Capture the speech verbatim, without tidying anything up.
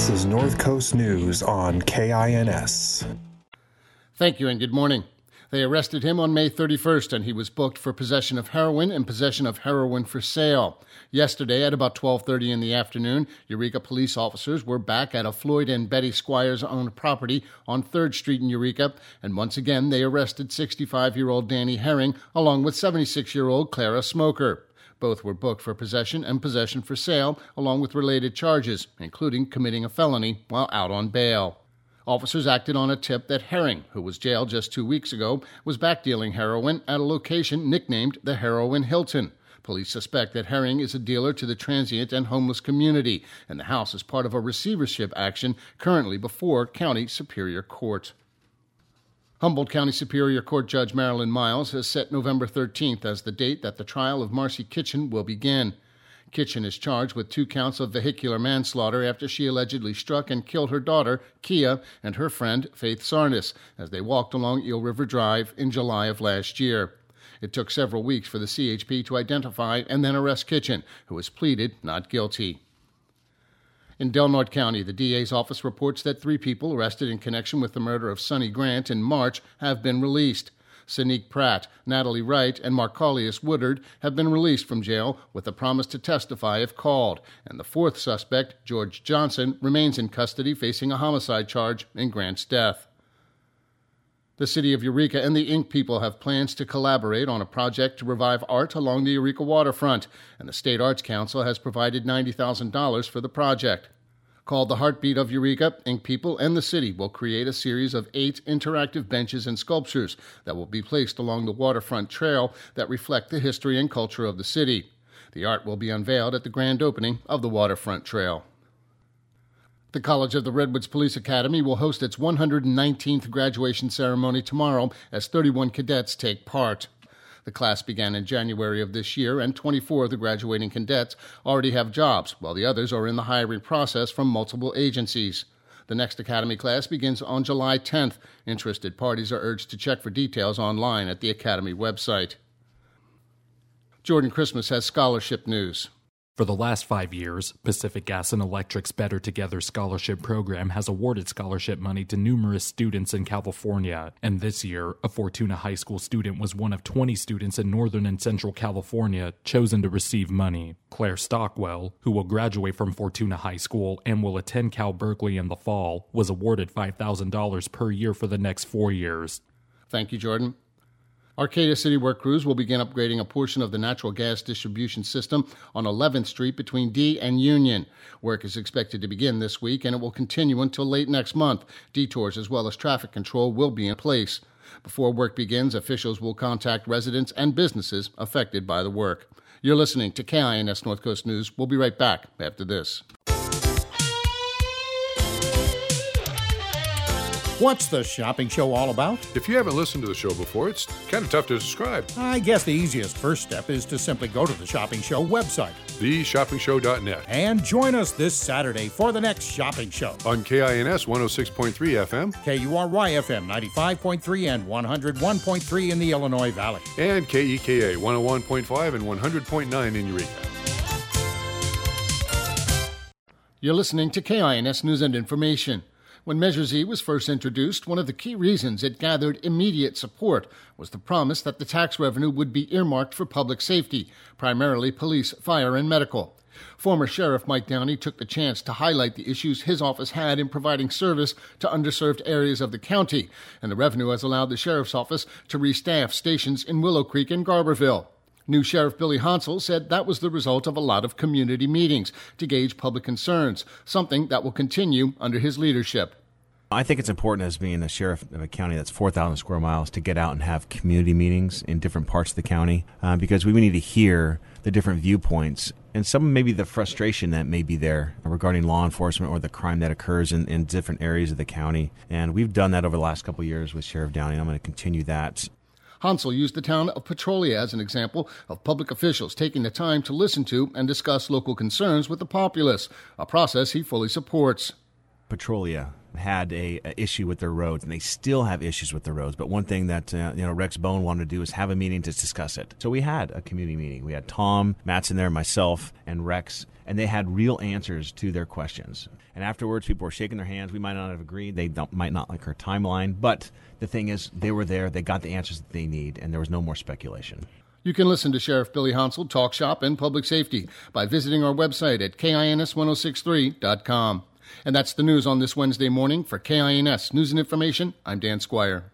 This is North Coast News on K I N S. Thank you and good morning. They arrested him on May thirty-first, and he was booked for possession of heroin and possession of heroin for sale. Yesterday, at about twelve thirty in the afternoon, Eureka police officers were back at a Floyd and Betty Squires-owned property on third Street in Eureka, and once again they arrested sixty-five-year-old Danny Herring along with seventy-six-year-old Clara Smoker. Both were booked for possession and possession for sale, along with related charges, including committing a felony while out on bail. Officers acted on a tip that Herring, who was jailed just two weeks ago, was back dealing heroin at a location nicknamed the Heroin Hilton. Police suspect that Herring is a dealer to the transient and homeless community, and the house is part of a receivership action currently before County Superior Court. Humboldt County Superior Court Judge Marilyn Miles has set November thirteenth as the date that the trial of Marcy Kitchen will begin. Kitchen is charged with two counts of vehicular manslaughter after she allegedly struck and killed her daughter, Kia, and her friend, Faith Sarnas, as they walked along Eel River Drive in July of last year. It took several weeks for the C H P to identify and then arrest Kitchen, who has pleaded not guilty. In Del Norte County, the D A's office reports that three people arrested in connection with the murder of Sonny Grant in March have been released. Sanique Pratt, Natalie Wright, and Marcalius Woodard have been released from jail with a promise to testify if called, and the fourth suspect, George Johnson, remains in custody facing a homicide charge in Grant's death. The city of Eureka and the Ink people have plans to collaborate on a project to revive art along the Eureka waterfront, and the State Arts Council has provided ninety thousand dollars for the project. Called The Heartbeat of Eureka, Ink people and the city will create a series of eight interactive benches and sculptures that will be placed along the waterfront trail that reflect the history and culture of the city. The art will be unveiled at the grand opening of the waterfront trail. The College of the Redwoods Police Academy will host its one hundred nineteenth graduation ceremony tomorrow as thirty-one cadets take part. The class began in January of this year, and twenty-four of the graduating cadets already have jobs, while the others are in the hiring process from multiple agencies. The next Academy class begins on July tenth. Interested parties are urged to check for details online at the Academy website. Jordan Christmas has scholarship news. For the last five years, Pacific Gas and Electric's Better Together Scholarship Program has awarded scholarship money to numerous students in California, and this year, a Fortuna High School student was one of twenty students in Northern and Central California chosen to receive money. Claire Stockwell, who will graduate from Fortuna High School and will attend Cal Berkeley in the fall, was awarded five thousand dollars per year for the next four years. Thank you, Jordan. Arcadia City work crews will begin upgrading a portion of the natural gas distribution system on eleventh Street between D and Union. Work is expected to begin this week, and it will continue until late next month. Detours as well as traffic control will be in place. Before work begins, officials will contact residents and businesses affected by the work. You're listening to K I N S North Coast News. We'll be right back after this. What's the shopping show all about? If you haven't listened to the show before, it's kind of tough to describe. I guess the easiest first step is to simply go to the Shopping Show website. the shopping show dot net. And join us this Saturday for the next Shopping Show. On K I N S one oh six point three F M. K U R Y F M ninety-five point three and one oh one point three in the Illinois Valley. And K E K A one oh one point five and one hundred point nine in Eureka. You're listening to K I N S News and Information. When Measure Z was first introduced, one of the key reasons it gathered immediate support was the promise that the tax revenue would be earmarked for public safety, primarily police, fire, and medical. Former Sheriff Mike Downey took the chance to highlight the issues his office had in providing service to underserved areas of the county, and the revenue has allowed the Sheriff's Office to restaff stations in Willow Creek and Garberville. New Sheriff Billy Hansel said that was the result of a lot of community meetings to gauge public concerns, something that will continue under his leadership. I think it's important as being a sheriff of a county that's four thousand square miles to get out and have community meetings in different parts of the county uh, because we need to hear the different viewpoints and some maybe the frustration that may be there regarding law enforcement or the crime that occurs in, in different areas of the county. And we've done that over the last couple of years with Sheriff Downey, and I'm going to continue that. Hansel used the town of Petrolia as an example of public officials taking the time to listen to and discuss local concerns with the populace, a process he fully supports. Petrolia had a, a issue with their roads, and they still have issues with their roads. But one thing that uh, you know Rex Bone wanted to do is have a meeting to discuss it. So we had a community meeting. We had Tom Matson there, myself, and Rex, and they had real answers to their questions. And afterwards, people were shaking their hands. We might not have agreed. They don't, might not like our timeline. But the thing is, they were there. They got the answers that they need, and there was no more speculation. You can listen to Sheriff Billy Hounsell talk shop and public safety by visiting our website at K I N S ten sixty-three dot com. And that's the news on this Wednesday morning. For K I N S News and Information, I'm Dan Squire.